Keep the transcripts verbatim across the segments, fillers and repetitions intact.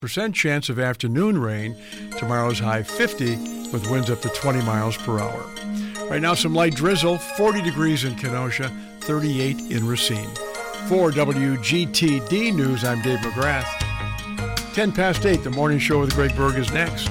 percent chance of afternoon rain. Tomorrow's high fifty with winds up to twenty miles per hour. Right now, some light drizzle, forty degrees in Kenosha, thirty-eight in Racine. For W G T D News, I'm Dave McGrath. ten past eight, the morning show with Greg Berg is next.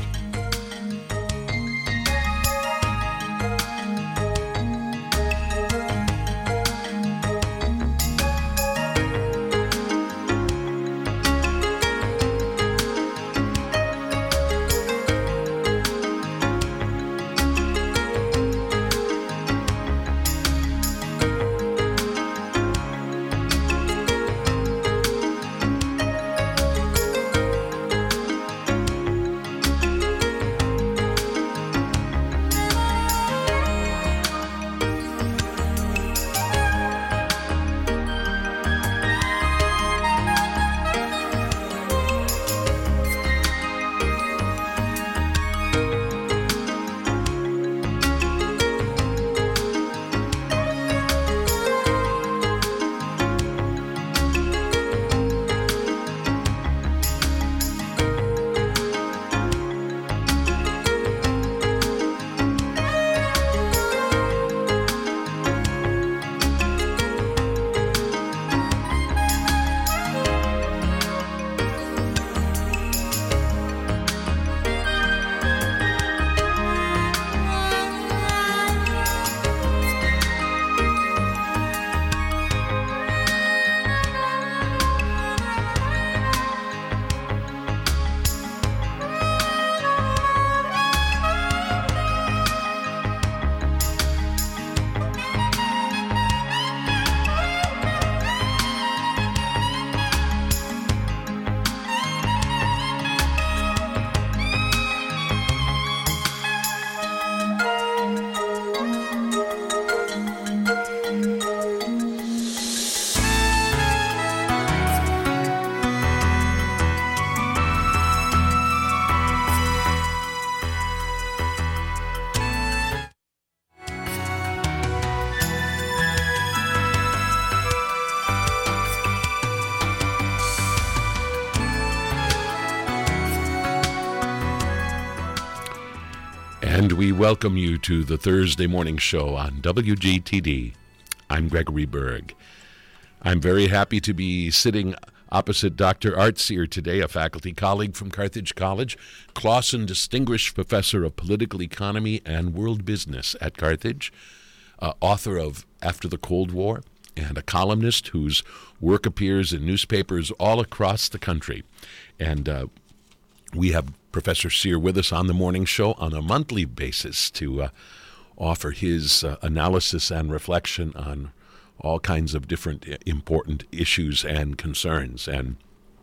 And we welcome you to the Thursday morning show on W G T D. I'm Gregory Berg. I'm very happy to be sitting opposite Doctor Art Cyr today, a faculty colleague from Carthage College, Clausen Distinguished Professor of Political Economy and World Business at Carthage, uh, author of After the Cold War, and a columnist whose work appears in newspapers all across the country. And uh, we have Professor Cyr with us on the morning show on a monthly basis to uh, offer his uh, analysis and reflection on all kinds of different important issues and concerns. And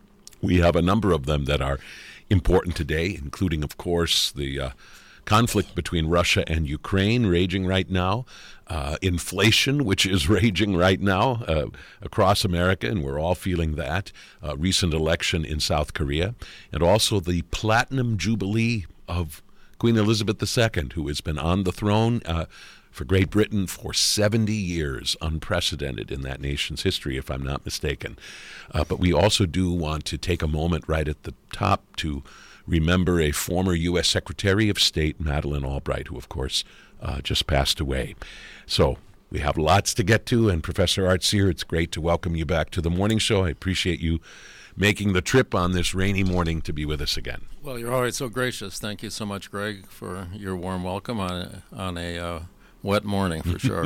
we have a number of them that are important today, including, of course, the uh, conflict between Russia and Ukraine raging right now, uh, inflation, which is raging right now uh, across America, and we're all feeling that, uh, recent election in South Korea, and also the Platinum Jubilee of Queen Elizabeth the Second, who has been on the throne uh, for Great Britain for seventy years, unprecedented in that nation's history, if I'm not mistaken. Uh, but we also do want to take a moment right at the top to remember a former U S Secretary of State, Madeleine Albright, who, of course, uh, just passed away. So we have lots to get to, and Professor Art Cyr, it's great to welcome you back to the morning show. I appreciate you making the trip on this rainy morning to be with us again. Well, you're always so gracious. Thank you so much, Greg, for your warm welcome on a, on a uh, wet morning, for sure.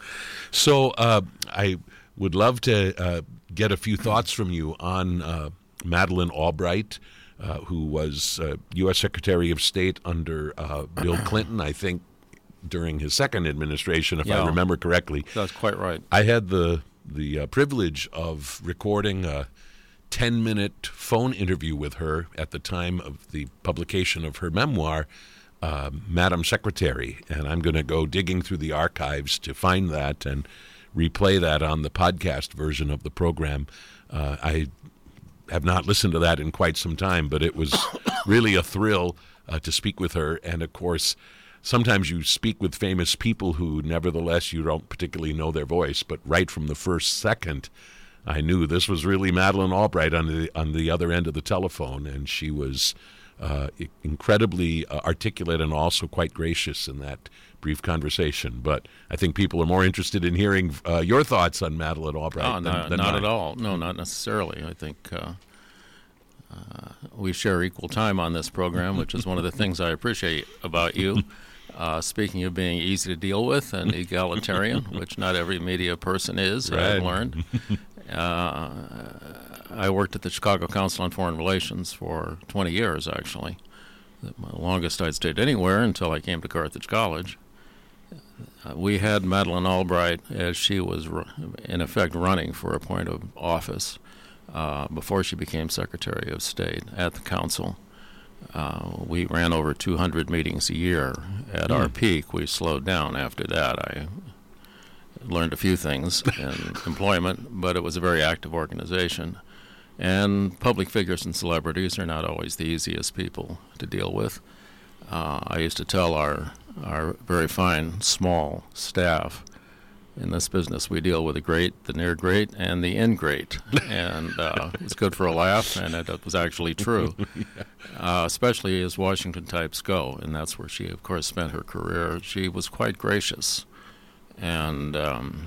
So uh, I would love to uh, get a few thoughts from you on uh, Madeleine Albright, uh, who was uh, U S Secretary of State under uh, Bill Clinton, I think, during his second administration, if yeah, I remember correctly. That's quite right. I had the, the uh, privilege of recording a ten-minute phone interview with her at the time of the publication of her memoir, uh, Madam Secretary, and I'm going to go digging through the archives to find that and replay that on the podcast version of the program. Uh, I have not listened to that in quite some time, but it was really a thrill uh, to speak with her. And, of course, sometimes you speak with famous people who, nevertheless, you don't particularly know their voice, but right from the first second, I knew this was really Madeleine Albright on the on the other end of the telephone, and she was uh, incredibly uh, articulate and also quite gracious in that brief conversation. But I think people are more interested in hearing uh, your thoughts on Madeleine Albright oh, than, not, than not mine. at all. No, not necessarily. I think uh, uh, we share equal time on this program, which is one of the things I appreciate about you. Uh, speaking of being easy to deal with and egalitarian, which not every media person is, Right. I've learned. Uh, I worked at the Chicago Council on Foreign Relations for twenty years, actually. The longest I'd stayed anywhere until I came to Carthage College. Uh, we had Madeleine Albright as she was, ru- in effect, running for a point of office uh, before she became Secretary of State at the Council. Uh, we ran over two hundred meetings a year. At Mm. our peak, we slowed down after that. I learned a few things in employment, but it was a very active organization. And public figures and celebrities are not always the easiest people to deal with. Uh, I used to tell our, our very fine, small staff, in this business we deal with the great, the near great, and the ingrate. And uh, it's good for a laugh, and it, it was actually true, uh, especially as Washington types go. And that's where she, of course, spent her career. She was quite gracious. And um,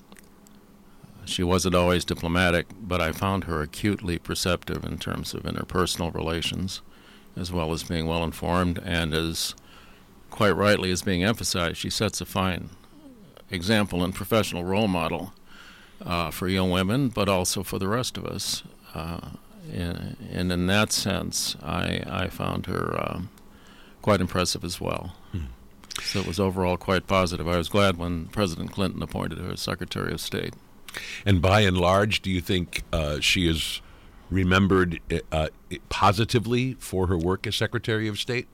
she wasn't always diplomatic, but I found her acutely perceptive in terms of interpersonal relations, as well as being well-informed. And as quite rightly is being emphasized, she sets a fine example and professional role model uh, for young women, but also for the rest of us. Uh, and, and in that sense, I, I found her um, quite impressive as well. Hmm. So it was overall quite positive. I was glad when President Clinton appointed her as Secretary of State. And by and large, do you think uh, she is remembered uh, positively for her work as Secretary of State?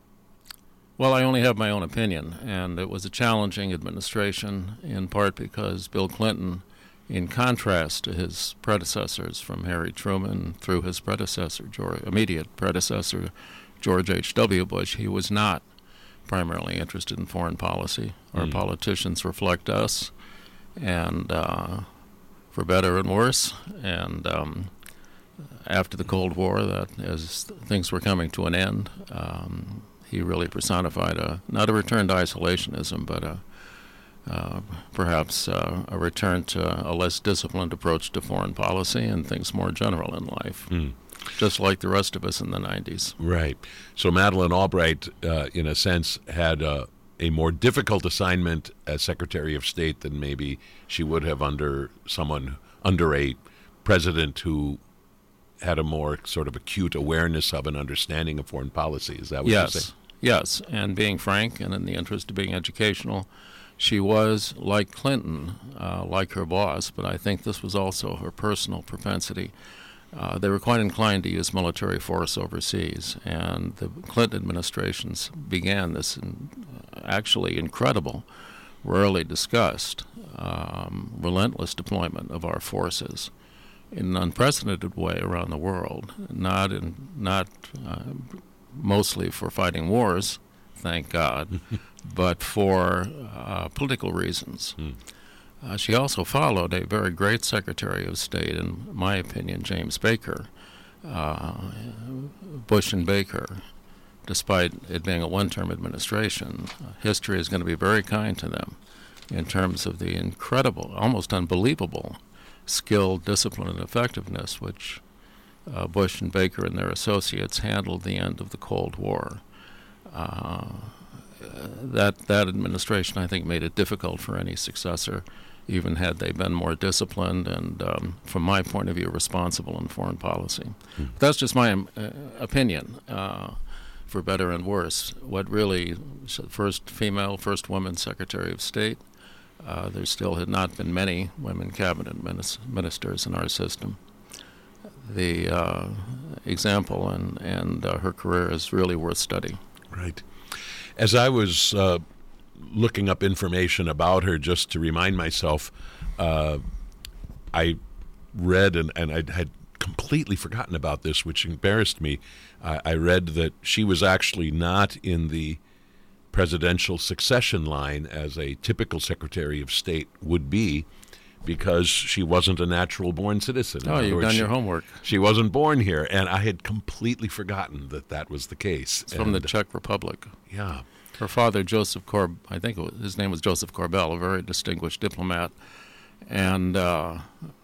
Well, I only have my own opinion, and it was a challenging administration, in part because Bill Clinton, in contrast to his predecessors from Harry Truman through his predecessor, George, immediate predecessor, George H W. Bush, he was not primarily interested in foreign policy. Our Mm. politicians reflect us, and uh, for better and worse. And um, after the Cold War, that as things were coming to an end, um, he really personified a not a return to isolationism, but a uh, perhaps uh, a return to a less disciplined approach to foreign policy and things more general in life. Mm. Just like the rest of us in the nineties. Right. So Madeleine Albright, uh, in a sense, had a, a more difficult assignment as Secretary of State than maybe she would have under someone, under a president who had a more sort of acute awareness of and understanding of foreign policy. Is that what yes. you're saying? Yes. And being frank and in the interest of being educational, she was, like Clinton, uh, like her boss, but I think this was also her personal propensity. Uh, they were quite inclined to use military force overseas, and the Clinton administrations began this in, uh, actually incredible, rarely discussed, um, relentless deployment of our forces in an unprecedented way around the world, not in, not uh, mostly for fighting wars, thank God, but for uh, political reasons. Hmm. Uh, she also followed a very great Secretary of State, in my opinion, James Baker, uh, Bush and Baker. Despite it being a one-term administration, uh, history is going to be very kind to them in terms of the incredible, almost unbelievable skill, discipline, and effectiveness which uh, Bush and Baker and their associates handled the end of the Cold War. Uh, that that administration, I think, made it difficult for any successor, even had they been more disciplined and, um, from my point of view, responsible in foreign policy. Hmm. But that's just my um, uh, opinion, uh, for better and worse. What really, first female, first woman Secretary of State, uh, there still had not been many women cabinet minis- ministers in our system. The uh, example and, and uh, her career is really worth study. Right. As I was uh, looking up information about her, just to remind myself, uh, I read, and, and I had completely forgotten about this, which embarrassed me. I, I read that she was actually not in the presidential succession line as a typical Secretary of State would be, because she wasn't a natural-born citizen. In Oh, other you've words, done she, your homework. She wasn't born here, and I had completely forgotten that that was the case. It's from the And, Czech Republic. yeah. Her father, Joseph Korb, I think it was, his name was Joseph Korbel, a very distinguished diplomat. And uh,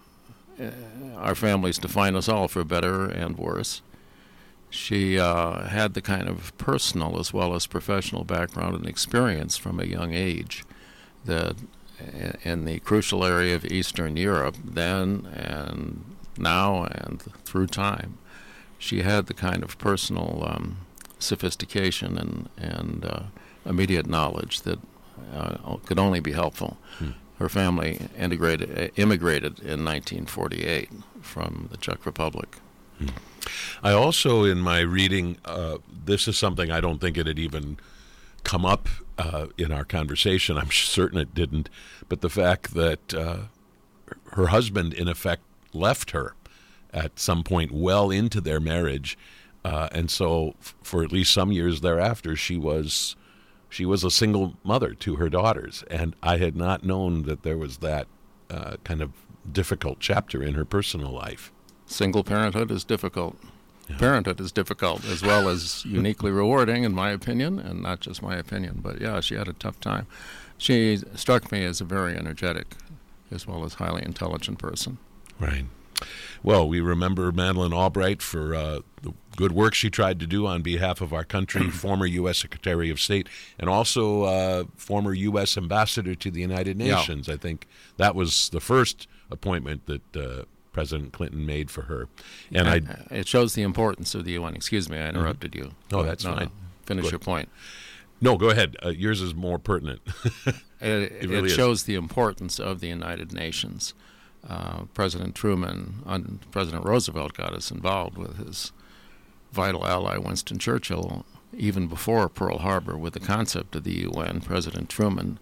our families define us all for better and worse. She uh, had the kind of personal as well as professional background and experience from a young age that in the crucial area of Eastern Europe then and now and through time, she had the kind of personal um, sophistication and, and uh, immediate knowledge that uh, could only be helpful. Hmm. Her family integrated, uh, immigrated in nineteen forty-eight from the Czech Republic. Hmm. I also, in my reading, uh, this is something I don't think it had even come up uh, in our conversation. I'm certain it didn't. But the fact that uh, her husband, in effect, left her at some point well into their marriage. Uh, and so f- for at least some years thereafter, she was she was a single mother to her daughters. And I had not known that there was that uh, kind of difficult chapter in her personal life. Single parenthood is difficult. Yeah. Parenthood is difficult as well as uniquely rewarding, in my opinion, and not just my opinion. But yeah, she had a tough time. She struck me as a very energetic as well as highly intelligent person. Right. Well, we remember Madeleine Albright for uh, the good work she tried to do on behalf of our country, former U S Secretary of State, and also uh, former U S Ambassador to the United Nations. Yeah. I think that was the first appointment that uh, President Clinton made for her. And I, It shows the importance of the U N. Excuse me, I interrupted mm-hmm. you. Oh, that's no, fine. No, finish your point. No, go ahead. Uh, yours is more pertinent. it it, really it shows the importance of the United Nations. Uh, President Truman, and President Roosevelt got us involved with his vital ally Winston Churchill even before Pearl Harbor with the concept of the U N. President Truman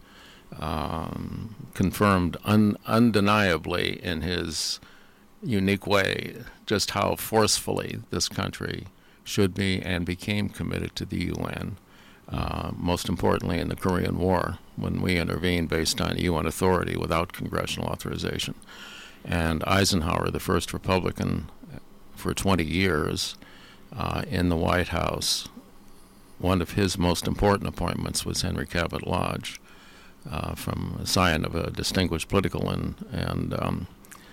um, confirmed un- undeniably in his unique way just how forcefully this country should be and became committed to the U N. Uh, most importantly in the Korean War, when we intervened based on U N authority without congressional authorization. And Eisenhower, the first Republican for twenty years uh, in the White House, one of his most important appointments was Henry Cabot Lodge, uh, from a scion of a distinguished political and, and um,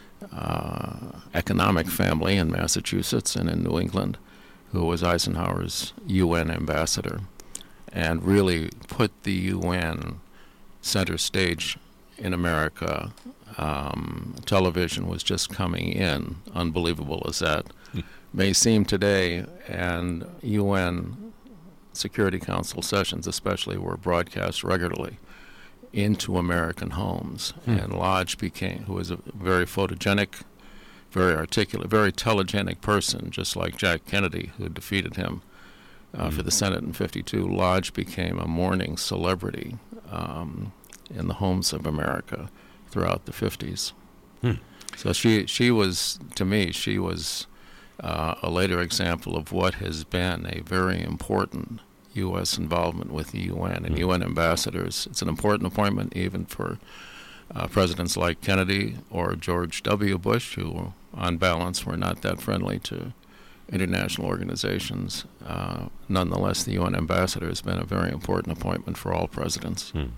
uh, economic family in Massachusetts and in New England, who was Eisenhower's U N ambassador, and really put the U N center stage in America. Um, television was just coming in, unbelievable as that hmm. may seem today, and U N Security Council sessions especially were broadcast regularly into American homes. Hmm. And Lodge became, who was a very photogenic, very articulate, very telegenic person, just like Jack Kennedy, who defeated him uh, hmm. for the Senate in fifty-two. Lodge became a morning celebrity um, in the homes of America throughout the fifties. Hmm. So she she was, to me, she was uh, a later example of what has been a very important U S involvement with the U N and hmm. U N ambassadors. It's an important appointment even for uh, presidents like Kennedy or George W. Bush, who, on balance, were not that friendly to international organizations. Uh, nonetheless, the U N ambassador has been a very important appointment for all presidents. Hmm.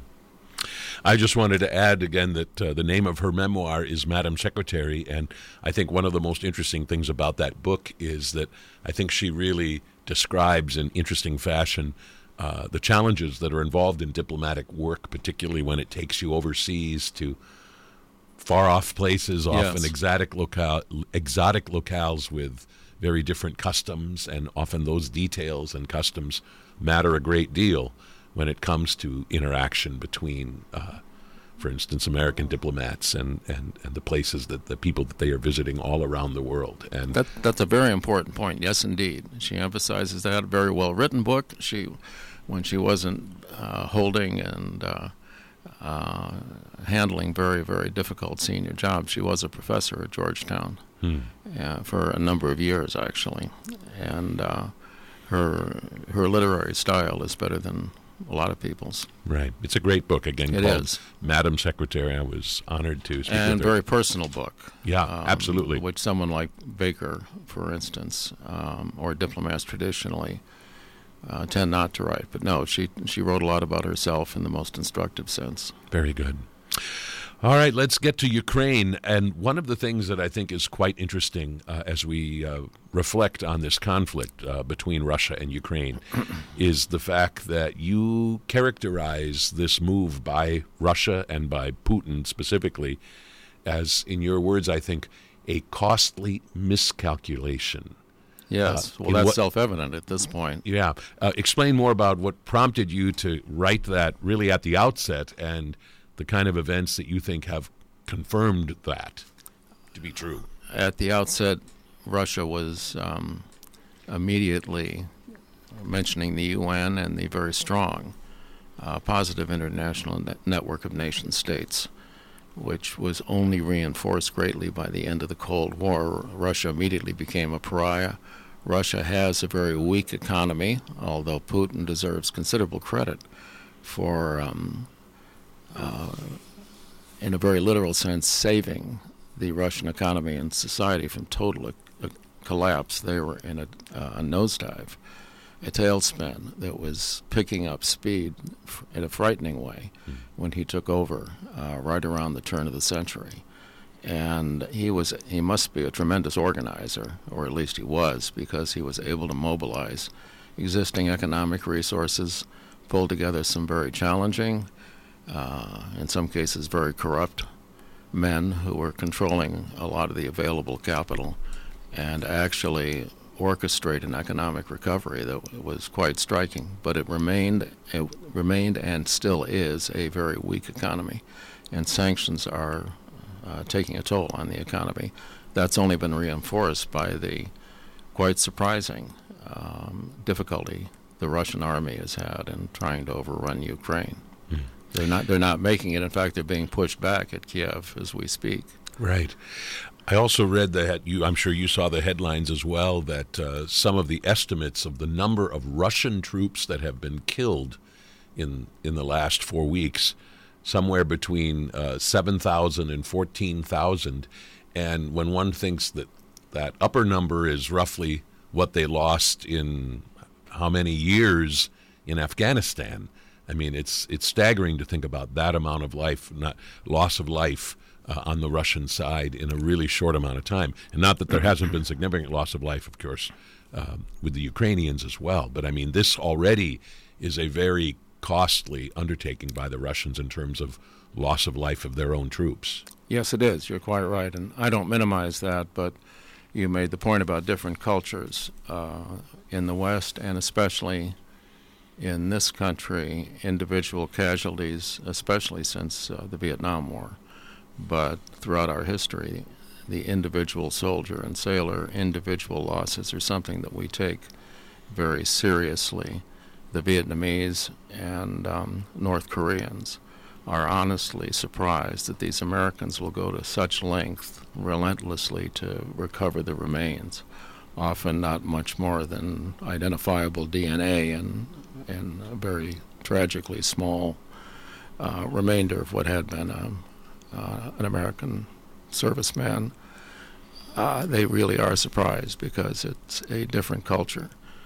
I just wanted to add again that uh, the name of her memoir is Madam Secretary, and I think one of the most interesting things about that book is that I think she really describes in interesting fashion uh, the challenges that are involved in diplomatic work, particularly when it takes you overseas to far-off places, often yes. exotic, locale, exotic locales with very different customs, and often those details and customs matter a great deal when it comes to interaction between, uh, for instance, American diplomats and, and, and the places that the people that they are visiting all around the world. And that, that's a very important point. Yes, indeed. She emphasizes that. A very well-written book. She, when she wasn't uh, holding and uh, uh, handling very, very difficult senior jobs, she was a professor at Georgetown hmm. uh, for a number of years, actually. And uh, her her literary style is better than a lot of people's. Right. It's a great book, again, It called is. Madam Secretary. I was honored to speak And with her. very personal book. Yeah, um, absolutely. Which someone like Baker, for instance, um, or diplomats traditionally uh, tend not to write. But no, she she wrote a lot about herself in the most instructive sense. Very good. All right, let's get to Ukraine. And one of the things that I think is quite interesting uh, as we uh, reflect on this conflict uh, between Russia and Ukraine is the fact that you characterize this move by Russia and by Putin specifically as, in your words, I think, a costly miscalculation. Yes, Uh, well, in that's what- self-evident at this point. Yeah. Uh, explain more about what prompted you to write that really at the outset and the kind of events that you think have confirmed that to be true. At the outset, Russia was um, immediately mentioning the U N and the very strong uh, positive international net- network of nation states, which was only reinforced greatly by the end of the Cold War. Russia immediately became a pariah. Russia has a very weak economy, although Putin deserves considerable credit for, um, uh, in a very literal sense, saving the Russian economy and society from total uh, collapse. They were in a, uh, a nosedive, a tailspin that was picking up speed f- in a frightening way mm. when he took over uh, right around the turn of the century. And he was he must be a tremendous organizer, or at least he was, because he was able to mobilize existing economic resources, pull together some very challenging, uh, in some cases very corrupt men who were controlling a lot of the available capital, and actually orchestrate an economic recovery that was quite striking. But it remained it remained and still is a very weak economy, and sanctions are uh, taking a toll on the economy. That's only been reinforced by the quite surprising um, difficulty the Russian army has had in trying to overrun Ukraine. Mm. They're not they're not making it. In fact, they're being pushed back at Kiev as we speak. Right. I also read that you, I'm sure you saw the headlines as well, that uh, some of the estimates of the number of Russian troops that have been killed in in the last four weeks, somewhere between uh, seven thousand and fourteen thousand. And when one thinks that that upper number is roughly what they lost in how many years in Afghanistan, I mean, it's it's staggering to think about that amount of life, not loss of life, Uh, on the Russian side in a really short amount of time. And not that there hasn't been significant loss of life, of course, uh, with the Ukrainians as well. But I mean, this already is a very costly undertaking by the Russians in terms of loss of life of their own troops. Yes, it is. You're quite right. And I don't minimize that, but you made the point about different cultures uh, in the West, and especially in this country, individual casualties, especially since uh, the Vietnam War. But throughout our history, the individual soldier and sailor, individual losses are something that we take very seriously. The Vietnamese and um, North Koreans are honestly surprised that these Americans will go to such length relentlessly to recover the remains, often not much more than identifiable D N A and, and a very tragically small uh, remainder of what had been a Uh, an American serviceman. Uh, they really are surprised because it's a different culture.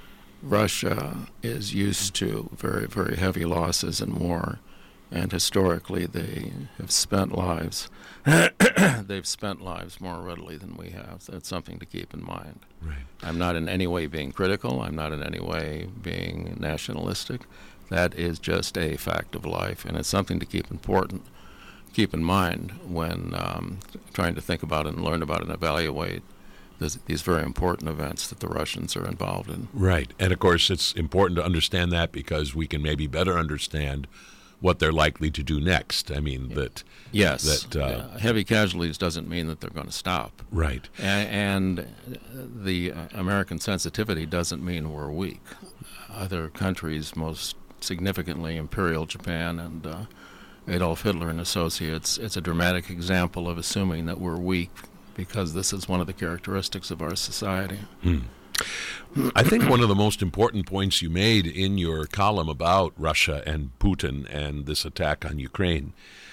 Russia is used to very, very heavy losses in war, and historically they have spent lives. They've spent lives more readily than we have. That's something to keep in mind. Right. I'm not in any way being critical. I'm not in any way being nationalistic. That is just a fact of life, and it's something to keep important. keep in mind when um, trying to think about it and learn about it and evaluate this, these very important events that the Russians are involved in. Right. And, of course, it's important to understand that because we can maybe better understand what they're likely to do next. I mean, yeah. that... Yes. That, uh, uh, heavy casualties doesn't mean that they're going to stop. Right. A- and the uh, American sensitivity doesn't mean we're weak. Other countries, most significantly Imperial Japan and... Uh, Adolf Hitler and Associates, it's a dramatic example of assuming that we're weak because this is one of the characteristics of our society. Mm. I think one of the most important points you made in your column about Russia and Putin and this attack on Ukraine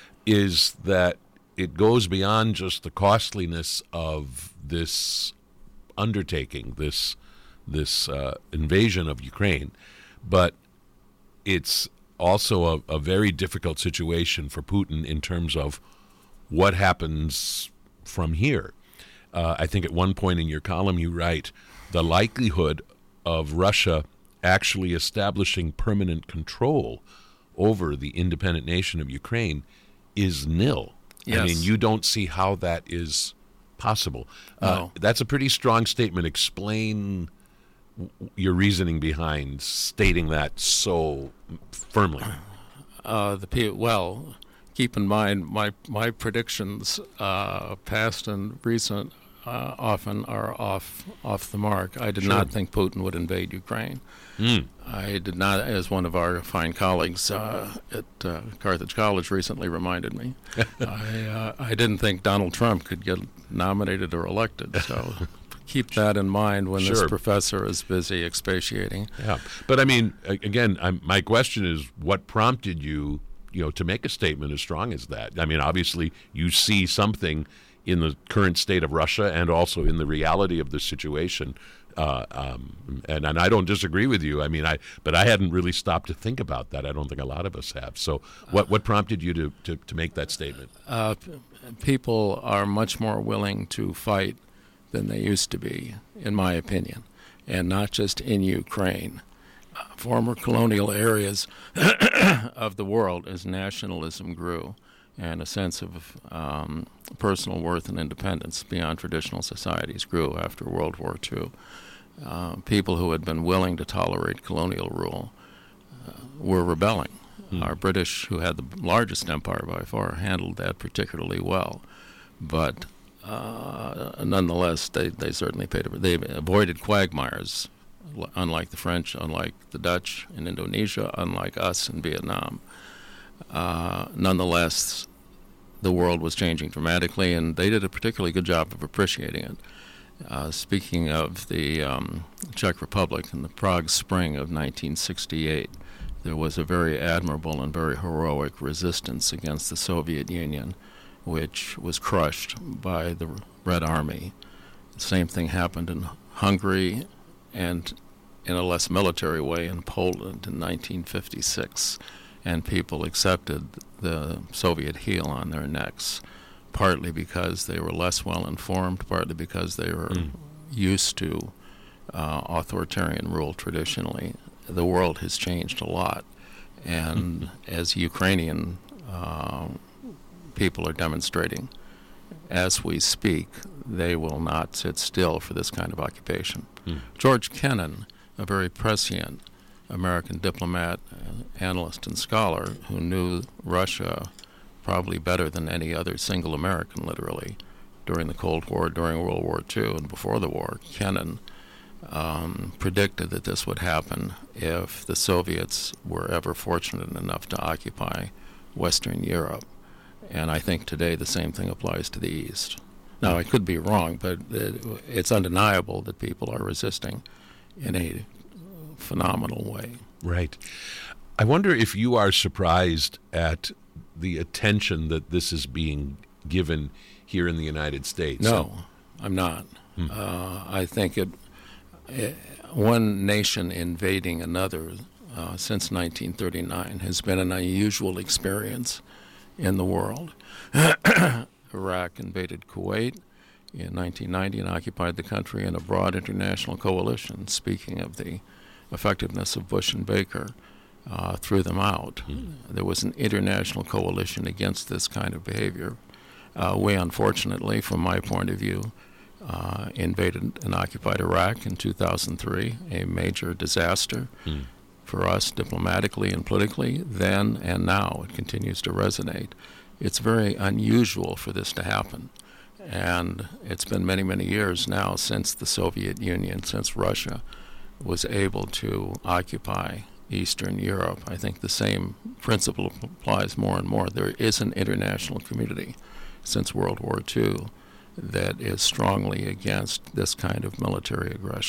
is that it goes beyond just the costliness of this undertaking, this this uh, invasion of Ukraine, but it's also a, a very difficult situation for Putin in terms of what happens from here. Uh, I think at one point in your column you write, the likelihood of Russia actually establishing permanent control over the independent nation of Ukraine is nil. Yes. I mean, you don't see how that is possible. No. Uh, that's a pretty strong statement. Explain w- your reasoning behind stating that so firmly. Uh, the pe- well, keep in mind my my predictions, uh, past and recent, uh, often are off off the mark. I did Sure. not think Putin would invade Ukraine. Mm. I did not, as one of our fine colleagues uh, at uh, Carthage College recently reminded me. I uh, I didn't think Donald Trump could get nominated or elected. So keep that in mind when Sure. this professor is busy expatiating. Yeah, but I mean, a- again, I'm, my question is, what prompted you, you know, to make a statement as strong as that? I mean, obviously, you see something in the current state of Russia and also in the reality of the situation, uh, um, and and I don't disagree with you. I mean, I but I hadn't really stopped to think about that. I don't think a lot of us have. So, what what prompted you to to, to make that statement? Uh, p- people are much more willing to fight than they used to be, in my opinion, and not just in Ukraine. Uh, former colonial areas of the world, as nationalism grew and a sense of um, personal worth and independence beyond traditional societies grew after World War Two. Uh, people who had been willing to tolerate colonial rule uh, were rebelling. Hmm. Our British, who had the largest empire by far, handled that particularly well. But uh, nonetheless, they, they certainly paid. They avoided quagmires, unlike the French, unlike the Dutch in Indonesia, unlike us in Vietnam. Uh, nonetheless, the world was changing dramatically, and they did a particularly good job of appreciating it. Uh, speaking of the um, Czech Republic and the Prague Spring of nineteen sixty-eight, there was a very admirable and very heroic resistance against the Soviet Union, which was crushed by the Red Army. The same thing happened in Hungary and, in a less military way, in Poland in nineteen fifty-six. And people accepted the Soviet heel on their necks, partly because they were less well informed, partly because they were mm. used to uh, authoritarian rule traditionally. The world has changed a lot, and mm-hmm. as Ukrainian uh, people are demonstrating, as we speak, they will not sit still for this kind of occupation. Mm. George Kennan, a very prescient American diplomat, uh, analyst, and scholar who knew Russia probably better than any other single American, literally, during the Cold War, during World War Two, and before the war. Kennan um, predicted that this would happen if the Soviets were ever fortunate enough to occupy Western Europe. And I think today the same thing applies to the East. Now, I could be wrong, but it, it's undeniable that people are resisting in a phenomenal way. Right. I wonder if you are surprised at the attention that this is being given here in the United States. No, I'm not. Hmm. Uh, I think it, it, one nation invading another uh, since nineteen thirty-nine has been an unusual experience in the world. Iraq invaded Kuwait in nineteen ninety and occupied the country in a broad international coalition. Speaking of the effectiveness of Bush and Baker, uh, threw them out. Mm. There was an international coalition against this kind of behavior. Uh, we, unfortunately, from my point of view, uh, invaded and occupied Iraq in two thousand three, a major disaster mm. for us diplomatically and politically then and now. It continues to resonate. It's very unusual for this to happen. And it's been many, many years now since the Soviet Union, since Russia was able to occupy Eastern Europe. I think the same principle applies more and more. There is an international community since World War Two that is strongly against this kind of military aggression.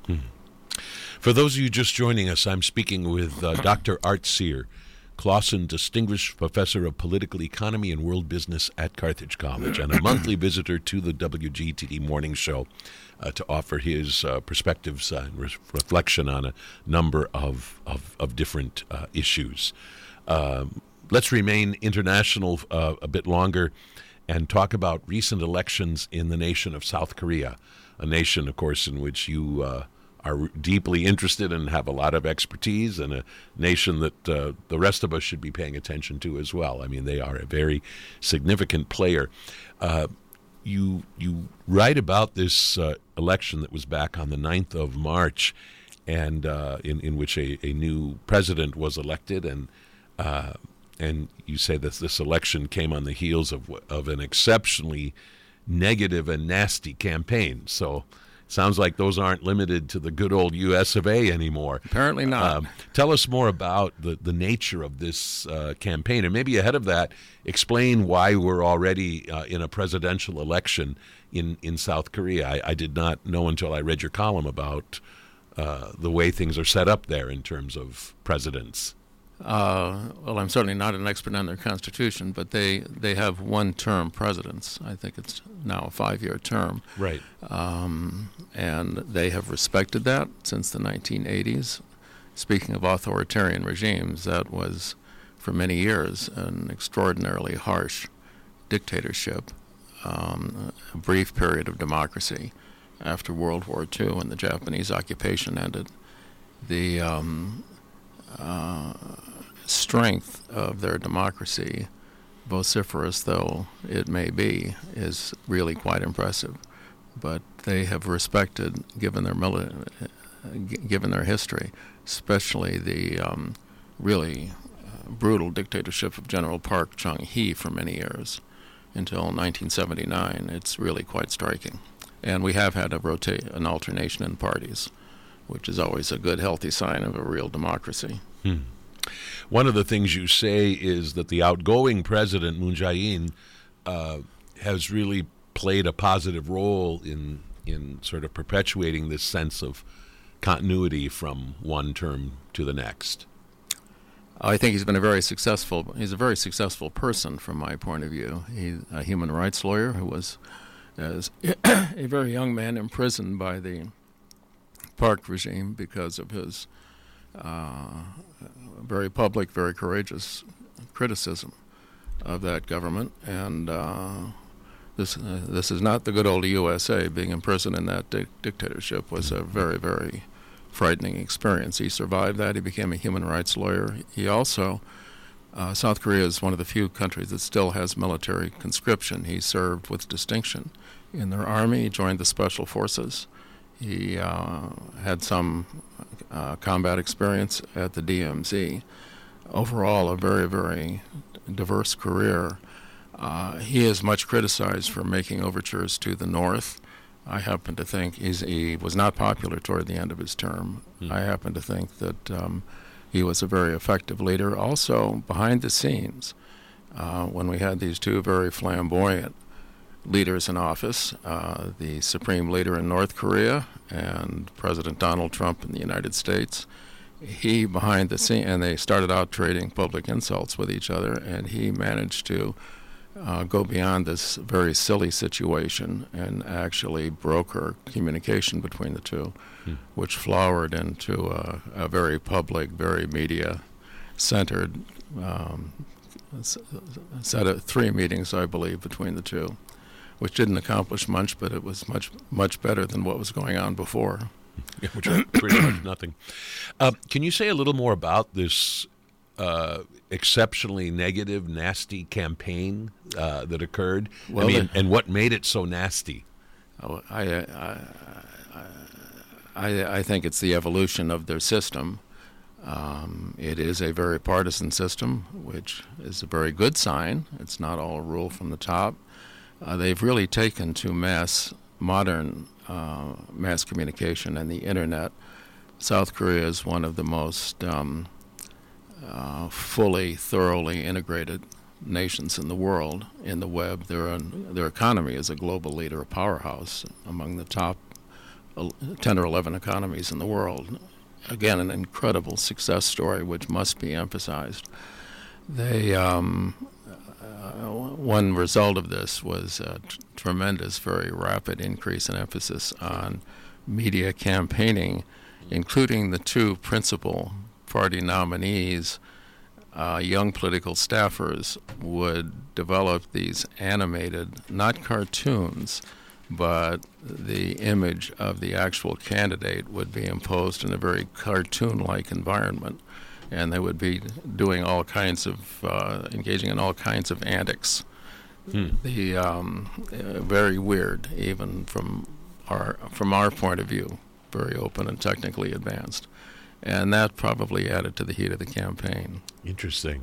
Hmm. For those of you just joining us, I'm speaking with uh, Doctor Art Sear, Clausen Distinguished Professor of Political Economy and World Business at Carthage College, and a monthly visitor to the W G T D Morning Show uh, to offer his uh, perspectives uh, and re- reflection on a number of, of, of different uh, issues. Um, let's remain international uh, a bit longer and talk about recent elections in the nation of South Korea, a nation, of course, in which you uh, are deeply interested and have a lot of expertise, and a nation that uh, the rest of us should be paying attention to as well. I mean, they are a very significant player. Uh, you you write about this uh, election that was back on the ninth of March, and uh, in, in which a, a new president was elected, and uh, and you say that this election came on the heels of of an exceptionally negative and nasty campaign. So sounds like those aren't limited to the good old U S of A anymore. Apparently not. Um, tell us more about the, the nature of this uh, campaign, and maybe ahead of that, explain why we're already uh, in a presidential election in, in South Korea. I, I did not know until I read your column about uh, the way things are set up there in terms of presidents. Uh, well, I'm certainly not an expert on their constitution, but they, they have one-term presidents. I think it's now a five-year term. Right. Um, and they have respected that since the nineteen eighties. Speaking of authoritarian regimes, that was, for many years, an extraordinarily harsh dictatorship, um, a brief period of democracy after World War Two when the Japanese occupation ended. The um, uh, strength of their democracy, vociferous though it may be, is really quite impressive. But they have respected, given their mili- given their history, especially the um, really uh, brutal dictatorship of General Park Chung-hee for many years until nineteen seventy-nine. It's really quite striking. And we have had a rota- an alternation in parties, which is always a good, healthy sign of a real democracy. Hmm. One of the things you say is that the outgoing president, Moon Jae-in, uh, has really played a positive role in in sort of perpetuating this sense of continuity from one term to the next. I think he's been a very successful, he's a very successful person from my point of view. He's a human rights lawyer who was, as a very young man, imprisoned by the Park regime because of his uh, very public, very courageous criticism of that government. And uh, this uh, this is not the good old U S A. Being imprisoned in that di- dictatorship was a very, very frightening experience. He survived that. He became a human rights lawyer. He also, uh, South Korea is one of the few countries that still has military conscription. He served with distinction in their army. He joined the special forces. He uh, had some uh, combat experience at the D M Z. Overall, a very, very diverse career. Uh, he is much criticized for making overtures to the North. I happen to think he's, he was not popular toward the end of his term. Mm. I happen to think that um, he was a very effective leader. Also, behind the scenes, uh, when we had these two very flamboyant leaders in office, uh, the supreme leader in North Korea and President Donald Trump in the United States, he behind the scene, and they started out trading public insults with each other, and he managed to uh, go beyond this very silly situation and actually broker communication between the two, hmm. which flowered into a, a very public, very media-centered um, set of three meetings, I believe, between the two, which didn't accomplish much, but it was much, much better than what was going on before. Yeah, which is pretty much nothing. Uh, can you say a little more about this uh, exceptionally negative, nasty campaign uh, that occurred? Well, I mean, the, and what made it so nasty? Oh, I, I, I, I think it's the evolution of their system. Um, it is a very partisan system, which is a very good sign. It's not all rule from the top. Uh, they've really taken to mass, modern uh, mass communication and the Internet. South Korea is one of the most um, uh, fully, thoroughly integrated nations in the world in the web. Their, their economy is a global leader, a powerhouse, among the top ten or eleven economies in the world. Again, an incredible success story which must be emphasized. They, um, uh, one result of this was a t- tremendous, very rapid increase in emphasis on media campaigning, including the two principal party nominees. Uh, young political staffers would develop these animated, not cartoons, but the image of the actual candidate would be imposed in a very cartoon-like environment, and they would be doing all kinds of, uh, engaging in all kinds of antics. Hmm. The um, uh, very weird, even from our from our point of view, very open and technically advanced, and that probably added to the heat of the campaign. Interesting.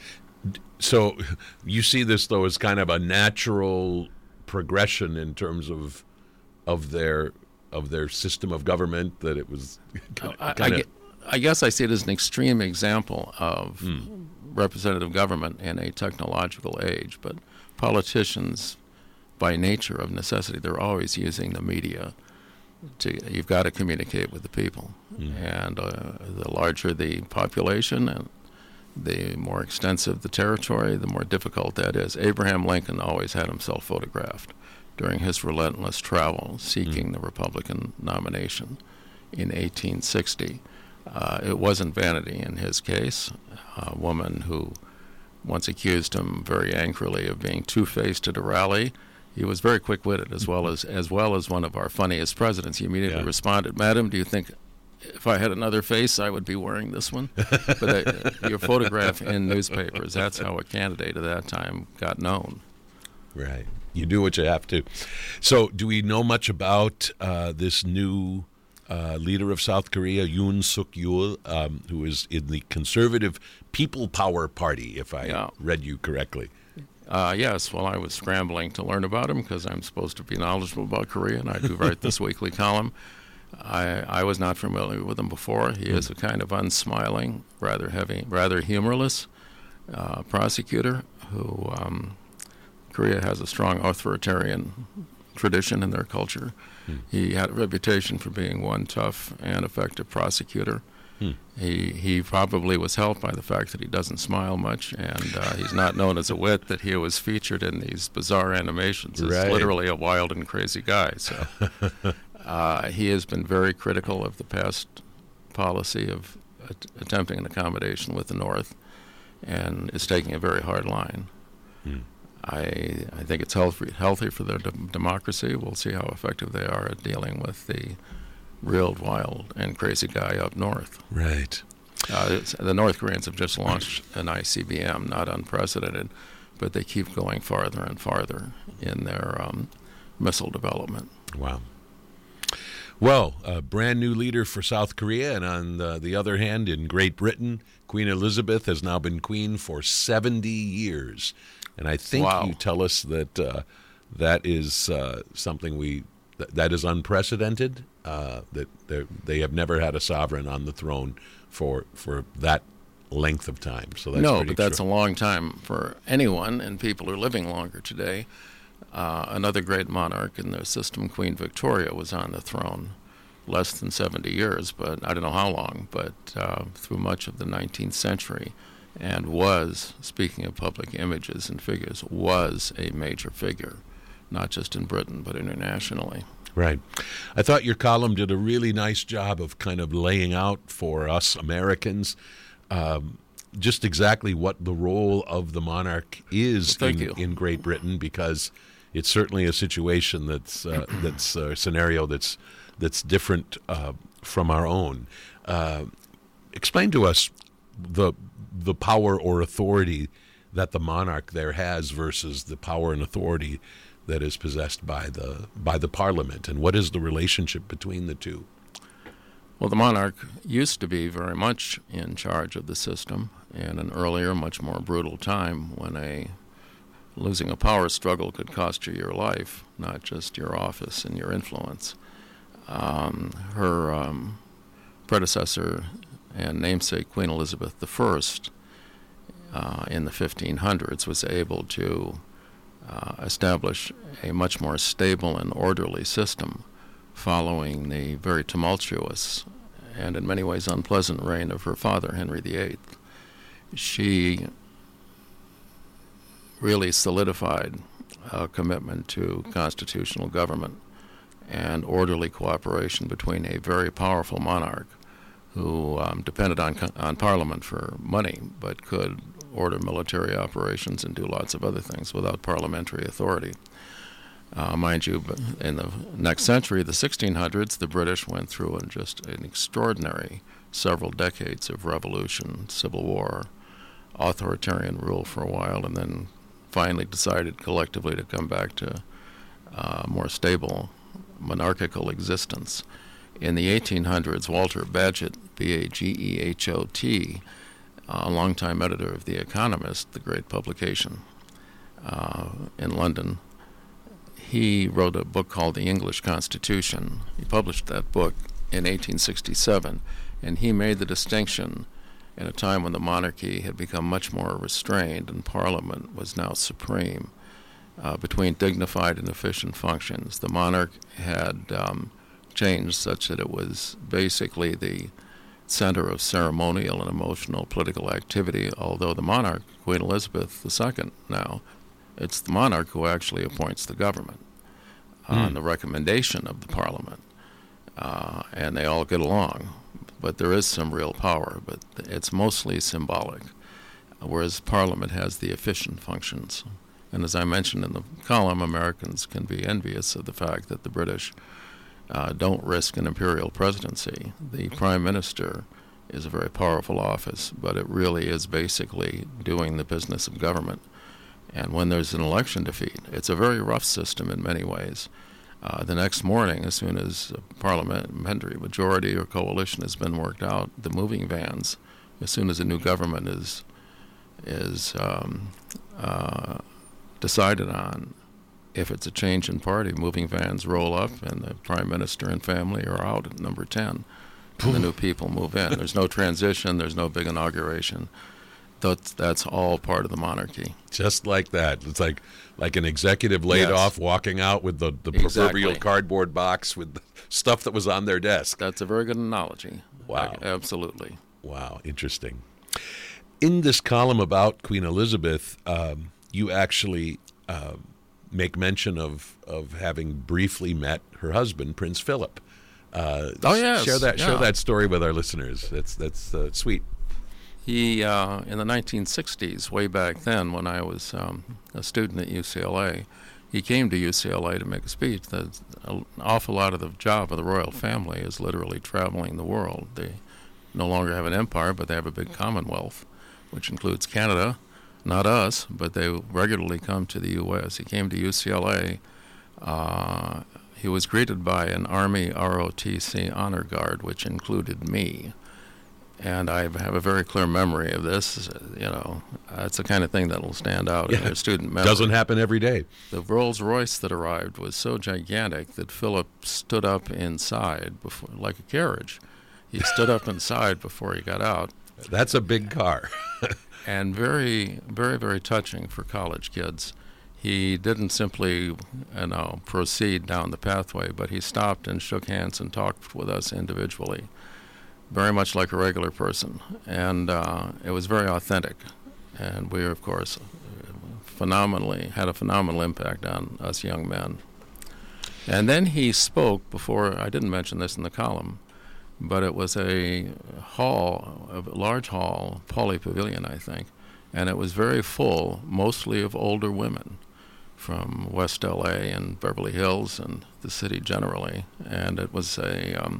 So you see this though as kind of a natural progression in terms of of their of their system of government, that it was kind of, I, kind I, of I guess I see it as an extreme example of mm. representative government in a technological age, but politicians by nature of necessity, they're always using the media to, you've got to communicate with the people, mm. and uh, the larger the population and the more extensive the territory, the more difficult that is. Abraham Lincoln always had himself photographed during his relentless travel seeking mm. the Republican nomination in eighteen sixty. Uh, it wasn't vanity in his case. A woman who once accused him very angrily of being two-faced at a rally. He was very quick-witted, as well as as well as one of our funniest presidents. He immediately yeah. responded, "Madam, do you think if I had another face, I would be wearing this one?" But uh, your photograph in newspapers, that's how a candidate at that time got known. Right. You do what you have to. So do we know much about uh, this new uh, leader of South Korea, Yoon Suk-yeol, um, who is in the conservative People Power Party, if I yeah. read you correctly? Uh, yes, well, I was scrambling to learn about him because I'm supposed to be knowledgeable about Korea, and I do write this weekly column. I, I was not familiar with him before. He is a kind of unsmiling, rather heavy, rather humorless uh, prosecutor who um, Korea has a strong authoritarian tradition in their culture. Hmm. He had a reputation for being one tough and effective prosecutor. Hmm. He he probably was helped by the fact that he doesn't smile much, and uh, he's not known as a wit, that he was featured in these bizarre animations as right. literally a wild and crazy guy. So uh, he has been very critical of the past policy of at- attempting an accommodation with the North, and is taking a very hard line. Hmm. I I think it's healthy healthy for their de- democracy. We'll see how effective they are at dealing with the real wild and crazy guy up north. Right. Uh, the North Koreans have just launched an I C B M, not unprecedented, but they keep going farther and farther in their um, missile development. Wow. Well, a brand new leader for South Korea, and on the, the other hand, in Great Britain, Queen Elizabeth has now been queen for seventy years. And I think wow. you tell us that uh, that is uh, something we th- that is unprecedented. Uh, that they have never had a sovereign on the throne for for that length of time. So that's no, pretty but that's true. a long time for anyone, and people are living longer today. Uh, another great monarch in the system, Queen Victoria, was on the throne less than seventy years, but I don't know how long, but uh, through much of the nineteenth century, and was, speaking of public images and figures, was a major figure, not just in Britain, but internationally. Right. I thought your column did a really nice job of kind of laying out for us Americans um, just exactly what the role of the monarch is well, in, in Great Britain, because it's certainly a situation that's uh, that's a scenario that's that's different uh, from our own. Uh, explain to us the the power or authority that the monarch there has versus the power and authority that is possessed by the by the Parliament, and what is the relationship between the two? Well, the monarch used to be very much in charge of the system in an earlier, much more brutal time when a losing a power struggle could cost you your life, not just your office and your influence. Um, her um, predecessor and namesake, Queen Elizabeth the First, uh, in the fifteen hundreds, was able to Uh, establish a much more stable and orderly system following the very tumultuous and in many ways unpleasant reign of her father, Henry the Eighth. She really solidified a commitment to constitutional government and orderly cooperation between a very powerful monarch who um, depended on on Parliament for money, but could order military operations and do lots of other things without parliamentary authority. Uh, mind you, in the next century, the sixteen hundreds, the British went through in just an extraordinary several decades of revolution, civil war, authoritarian rule for a while, and then finally decided collectively to come back to uh, more stable monarchical existence. In the eighteen hundreds, Walter Bagehot, B A G E H O T, a longtime editor of The Economist, the great publication uh, in London, he wrote a book called The English Constitution. He published that book in eighteen sixty-seven, and he made the distinction in a time when the monarchy had become much more restrained and Parliament was now supreme, uh, between dignified and efficient functions. The monarch had um, changed such that it was basically the center of ceremonial and emotional political activity, although the monarch, Queen Elizabeth the Second now, it's the monarch who actually appoints the government mm. on the recommendation of the Parliament, uh, and they all get along. But there is some real power, but it's mostly symbolic, whereas Parliament has the efficient functions. And as I mentioned in the column, Americans can be envious of the fact that the British uh, don't risk an imperial presidency. The Prime Minister is a very powerful office, but it really is basically doing the business of government. And when there's an election defeat, it's a very rough system in many ways. Uh, the next morning, as soon as a parliamentary majority or coalition has been worked out, the moving vans, as soon as a new government is is um, uh, decided on, if it's a change in party, moving vans roll up and the prime minister and family are out at number ten. And the new people move in. There's no transition. There's no big inauguration. That's, that's all part of the monarchy. Just like that. It's like like an executive laid Yes. off walking out with the, the Exactly. proverbial cardboard box with the stuff that was on their desk. That's a very good analogy. Wow. Like, absolutely. Wow, interesting. In this column about Queen Elizabeth, um, you actually uh, make mention of, of having briefly met her husband, Prince Philip. Uh, Oh, yes. Share that, yeah. share that story with our listeners. That's, that's uh, sweet. He, uh, in the nineteen sixties, way back then when I was um, a student at U C L A, he came to U C L A to make a speech. The, an awful lot of the job of the royal family is literally traveling the world. They no longer have an empire, but they have a big commonwealth, which includes Canada, not us, but they regularly come to the U S He came to U C L A. Uh, he was greeted by an Army R O T C honor guard, which included me. And I have a very clear memory of this. You know, uh, it's the kind of thing that will stand out Yeah. in their student memory. Doesn't happen every day. The Rolls Royce that arrived was so gigantic that Philip stood up inside before, like a carriage. He stood up inside before he got out, That's a big car. and very, very, very touching for college kids. He didn't simply, you know, proceed down the pathway, but he stopped and shook hands and talked with us individually, very much like a regular person. And uh, it was very authentic. And we, of course, phenomenally, had a phenomenal impact on us young men. And then he spoke before, I didn't mention this in the column, but it was a hall, a large hall, Pauley Pavilion, I think, and it was very full, mostly of older women from West L A and Beverly Hills and the city generally. And it was a, um,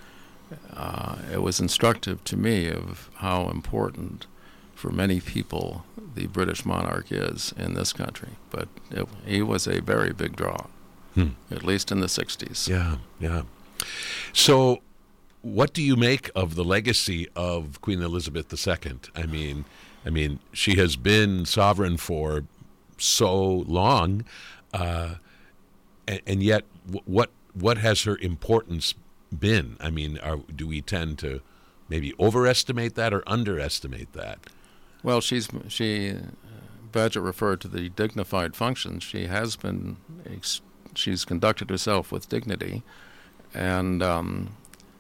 uh, it was instructive to me of how important for many people the British monarch is in this country. But it, he was a very big draw, Hmm. at least in the sixties. Yeah, yeah. So what do you make of the legacy of Queen Elizabeth the Second? I mean, I mean, she has been sovereign for so long, uh, and, and yet, w- what what has her importance been? I mean, are, do we tend to maybe overestimate that or underestimate that? Well, she's she. Uh, Bagehot referred to the dignified functions. She has been. Ex- she's conducted herself with dignity, and um,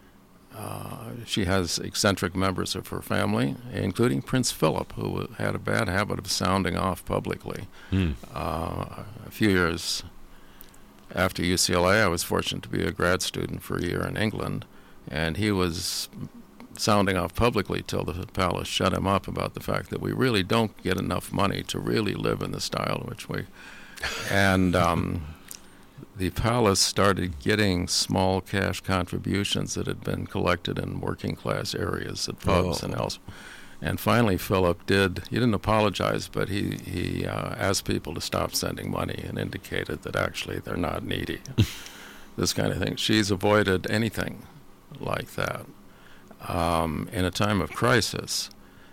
uh, she has eccentric members of her family, including Prince Philip, who had a bad habit of sounding off publicly. Mm. Uh, a few years after U C L A, I was fortunate to be a grad student for a year in England, and he was sounding off publicly till the palace shut him up about the fact that we really don't get enough money to really live in the style in which we... And um, the palace started getting small cash contributions that had been collected in working class areas at pubs Oh. and else. And finally, Philip did, he didn't apologize, but he, he uh, asked people to stop sending money and indicated that actually they're not needy. This kind of thing. She's avoided anything like that. Um, in a time of crisis,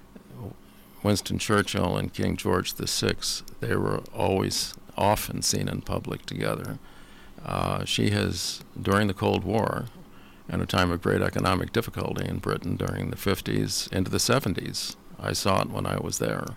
Winston Churchill and King George the Sixth, they were always often seen in public together. Uh, she has, during the Cold War, and a time of great economic difficulty in Britain during the fifties into the seventies. I saw it when I was there.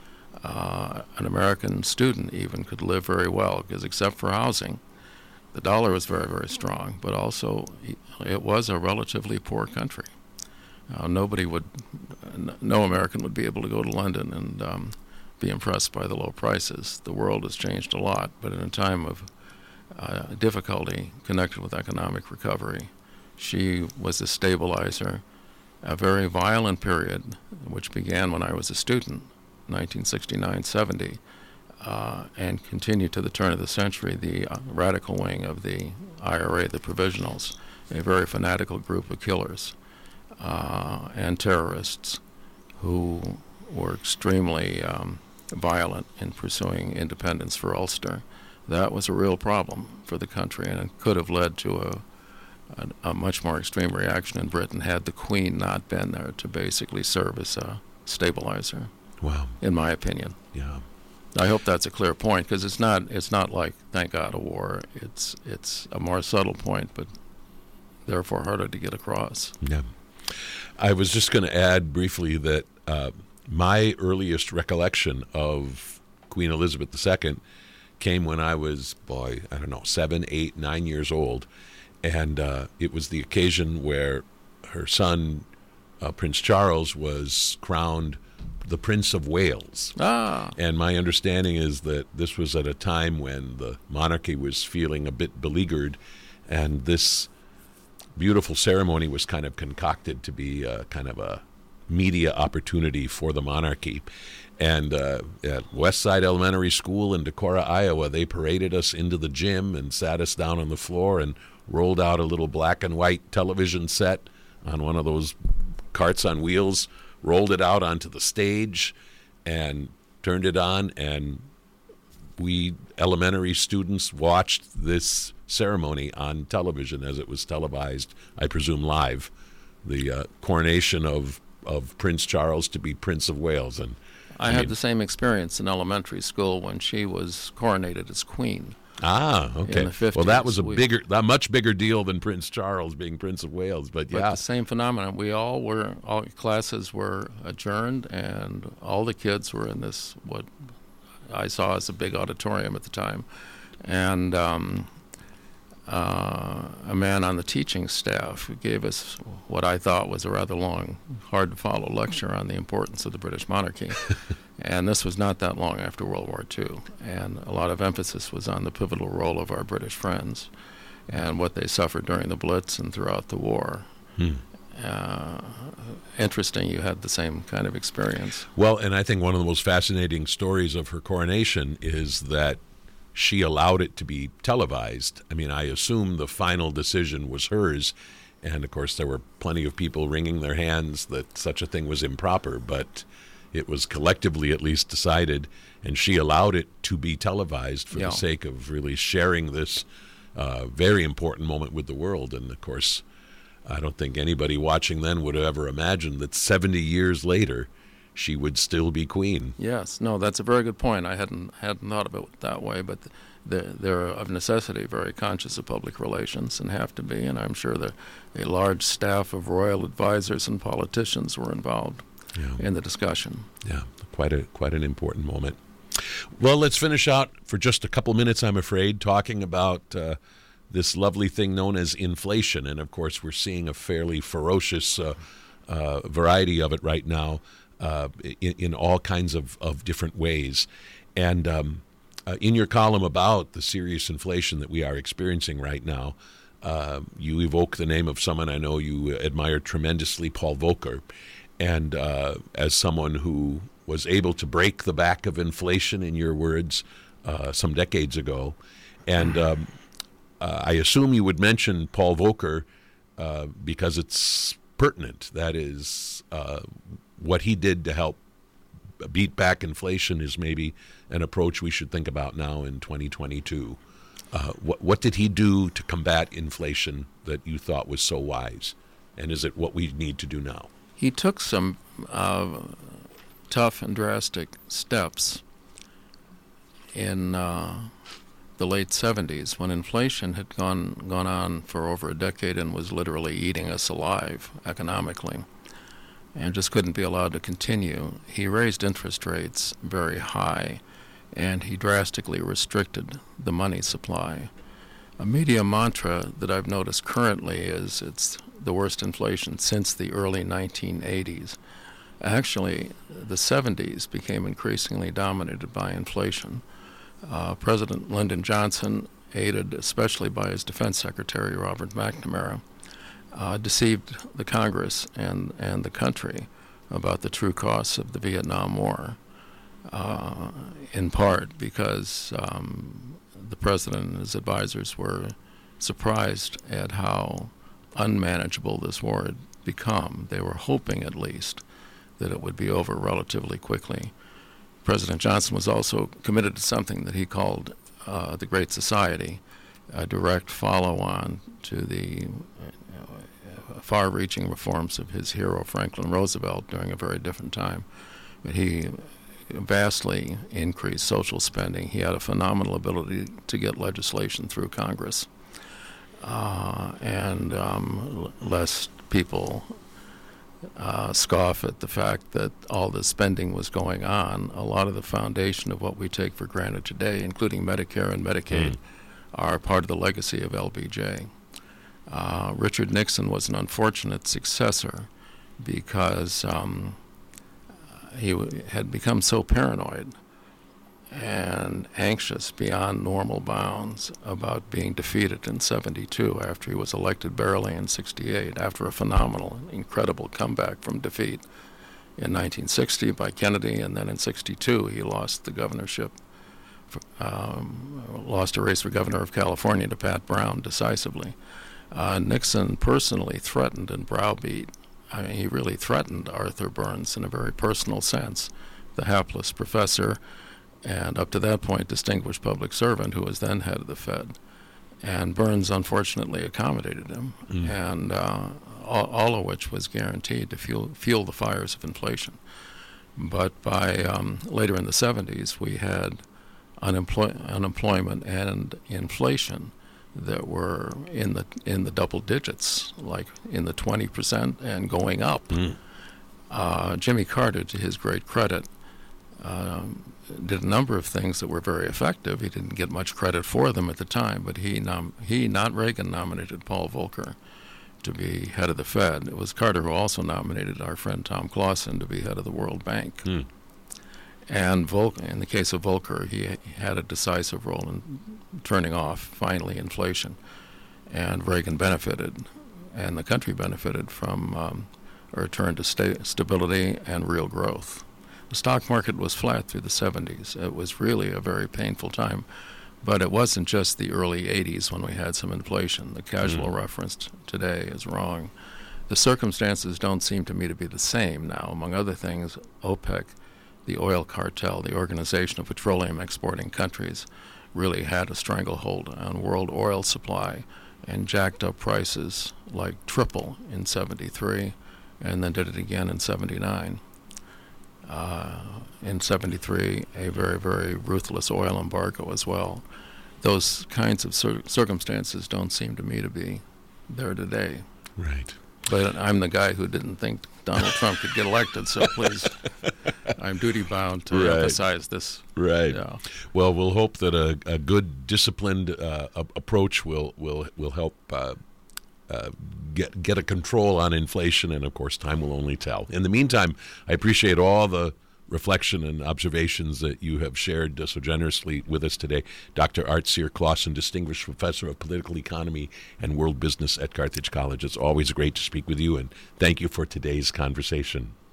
Uh, an American student even could live very well because except for housing, the dollar was very, very strong, but also it was a relatively poor country. Uh, nobody would, n- no American would be able to go to London and um, be impressed by the low prices. The world has changed a lot, but in a time of uh, difficulty connected with economic recovery, she was a stabilizer. A very violent period, which began when I was a student, nineteen sixty-nine seventy, uh, and continued to the turn of the century, the uh, radical wing of the I R A, the Provisionals, a very fanatical group of killers uh, and terrorists who were extremely um, violent in pursuing independence for Ulster. That was a real problem for the country, and it could have led to a A, a much more extreme reaction in Britain had the Queen not been there to basically serve as a stabilizer. Wow. In my opinion. Yeah. I hope that's a clear point, because it's not it's not like thank God a war. It's it's a more subtle point, but therefore harder to get across. Yeah. I was just going to add briefly that uh, my earliest recollection of Queen Elizabeth the Second came when I was, boy, I don't know, seven, eight, nine years old. And uh, it was the occasion where her son, uh, Prince Charles, was crowned the Prince of Wales. Ah. And my understanding is that this was at a time when the monarchy was feeling a bit beleaguered, and this beautiful ceremony was kind of concocted to be a, kind of a media opportunity for the monarchy. And uh, at Westside Elementary School in Decorah, Iowa, they paraded us into the gym and sat us down on the floor and rolled out a little black and white television set on one of those carts on wheels, rolled it out onto the stage and turned it on, and we elementary students watched this ceremony on television as it was televised, I presume live, the uh, coronation of, of Prince Charles to be Prince of Wales. And I, I had mean, the same experience in elementary school when she was coronated as queen. Ah, okay. In the fifties, well, that was a we, bigger, a much bigger deal than Prince Charles being Prince of Wales. But, but yeah, the same phenomenon. We all were, all classes were adjourned, and all the kids were in this what I saw as a big auditorium at the time, and um, uh, a man on the teaching staff who gave us what I thought was a rather long, hard to follow lecture on the importance of the British monarchy. And this was not that long after World War Two, and a lot of emphasis was on the pivotal role of our British friends and what they suffered during the Blitz and throughout the war. Hmm. Uh, interesting, you had the same kind of experience. Well, and I think one of the most fascinating stories of her coronation is that she allowed it to be televised. I mean, I assume the final decision was hers, and of course there were plenty of people wringing their hands that such a thing was improper, but it was collectively at least decided, and she allowed it to be televised for Yeah. the sake of really sharing this uh, very important moment with the world. And of course, I don't think anybody watching then would have ever imagined that seventy years later she would still be queen. Yes, no, that's a very good point. I hadn't hadn't thought of it that way, but they're, they're of necessity very conscious of public relations and have to be, and I'm sure that a large staff of royal advisors and politicians were involved Yeah. in the discussion. Yeah, quite a quite an important moment. Well, let's finish out for just a couple minutes, I'm afraid, talking about uh, this lovely thing known as inflation. And, of course, we're seeing a fairly ferocious uh, uh, variety of it right now uh, in, in all kinds of, of different ways. And um, uh, in your column about the serious inflation that we are experiencing right now, uh, you evoke the name of someone I know you admire tremendously, Paul Volcker. And uh, as someone who was able to break the back of inflation, in your words, uh, some decades ago, and um, uh, I assume you would mention Paul Volcker uh, because it's pertinent. That is, uh, what he did to help beat back inflation is maybe an approach we should think about now in twenty twenty-two. Uh, what, what did he do to combat inflation that you thought was so wise? And is it what we need to do now? He took some uh, tough and drastic steps in uh, the late seventies when inflation had gone gone on for over a decade and was literally eating us alive economically and just couldn't be allowed to continue. He raised interest rates very high, and he drastically restricted the money supply. A media mantra that I've noticed currently is it's the worst inflation since the early nineteen eighties. Actually, the seventies became increasingly dominated by inflation. Uh, President Lyndon Johnson, aided especially by his Defense Secretary Robert McNamara, uh, deceived the Congress and, and the country about the true costs of the Vietnam War, uh, in part because um, the President and his advisors were surprised at how unmanageable this war had become. They were hoping, at least, that it would be over relatively quickly. President Johnson was also committed to something that he called uh, the Great Society, a direct follow-on to the uh, far-reaching reforms of his hero Franklin Roosevelt during a very different time. But he vastly increased social spending. He had a phenomenal ability to get legislation through Congress. Uh, and um, lest people uh, scoff at the fact that all this spending was going on, a lot of the foundation of what we take for granted today, including Medicare and Medicaid, mm. are part of the legacy of L B J. Uh, Richard Nixon was an unfortunate successor because um, he w- had become so paranoid and anxious beyond normal bounds about being defeated in seventy-two after he was elected barely in sixty-eight, after a phenomenal, incredible comeback from defeat in nineteen sixty by Kennedy, and then in sixty-two he lost the governorship, for, um, lost a race for governor of California to Pat Brown decisively. Uh, Nixon personally threatened and browbeat, I mean, he really threatened Arthur Burns in a very personal sense, the hapless professor, and up to that point distinguished public servant who was then head of the Fed. And Burns unfortunately accommodated him, mm. and uh, all, all of which was guaranteed to fuel, fuel the fires of inflation. But by um, later in the seventies, we had unemploy- unemployment and inflation that were in the in the double digits, like in the twenty percent and going up. Mm. Uh, Jimmy Carter, to his great credit, um, did a number of things that were very effective. He didn't get much credit for them at the time, but he, nom- he not Reagan, nominated Paul Volcker to be head of the Fed. It was Carter who also nominated our friend Tom Clausen to be head of the World Bank. Mm. And Vol- in the case of Volcker, he had a decisive role in turning off, finally, inflation. And Reagan benefited, and the country benefited from um, a return to sta- stability and real growth. The stock market was flat through the seventies. It was really a very painful time. But it wasn't just the early eighties when we had some inflation. The casual mm. reference t- today is wrong. The circumstances don't seem to me to be the same now. Among other things, OPEC, the oil cartel, the Organization of Petroleum Exporting Countries, really had a stranglehold on world oil supply and jacked up prices like triple in seventy-three and then did it again in seventy-nine. Uh, in seventy-three, a very, very ruthless oil embargo as well. Those kinds of cir- circumstances don't seem to me to be there today. Right. But I'm the guy who didn't think Donald Trump could get elected, so please I'm duty bound to Right. emphasize this. Right. Yeah. Well, we'll hope that a, a good, disciplined uh, a- approach will will will help uh, uh, get get a control on inflation, and of course, time will only tell. In the meantime, I appreciate all the reflection and observations that you have shared uh, so generously with us today. Doctor Art Cyr Clausen, Distinguished Professor of Political Economy and World Business at Carthage College. It's always great to speak with you, and thank you for today's conversation.